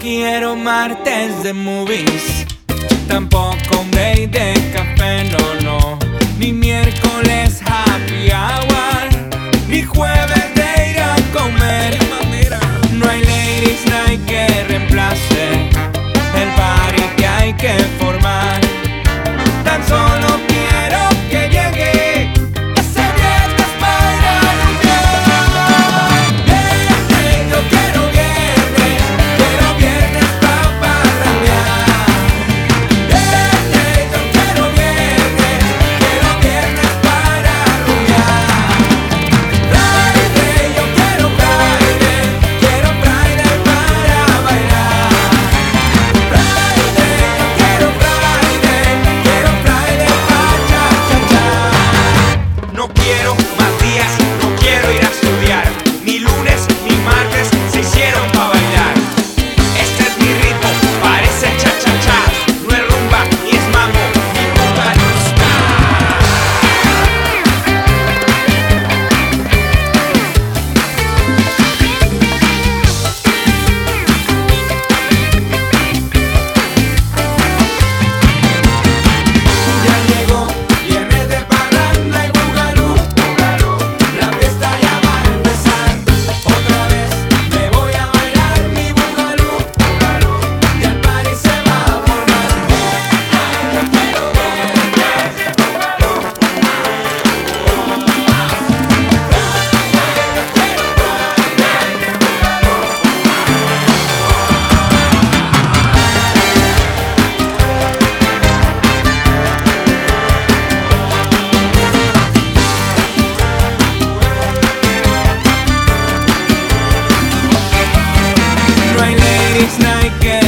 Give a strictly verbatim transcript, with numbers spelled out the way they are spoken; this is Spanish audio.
quiero martes de movies, tampoco un day de café, no, no. Ni miércoles happy hour, ni jueves de ir a comer. No hay ladies night que reemplace el party que hay que formar. Tan solo quiero que llegue ese viernes para rumbear. Viernes, yo quiero viernes, quiero viernes pa' parrandear. Viernes, yo quiero viernes, quiero viernes para rumbear. Friday, yo quiero Friday, quiero Friday para bailar. Friday, yo quiero Friday, quiero Friday pa' cha cha cha. No quiero más días, no quiero ir a estudiar. Ni lunes ni martes se hicieron pa' bailar. Este es mi ritmo, parece cha cha cha. No es rumba, ni es mambo, ni boogaloo Ya llegó viernes de parranda y boogaloo, boogaloo. La fiesta ya va a empezar. Otra vez me voy a bailar mi boogaloo, boogaloo. Y el party se va a formar. Yo quiero No hay ladies night que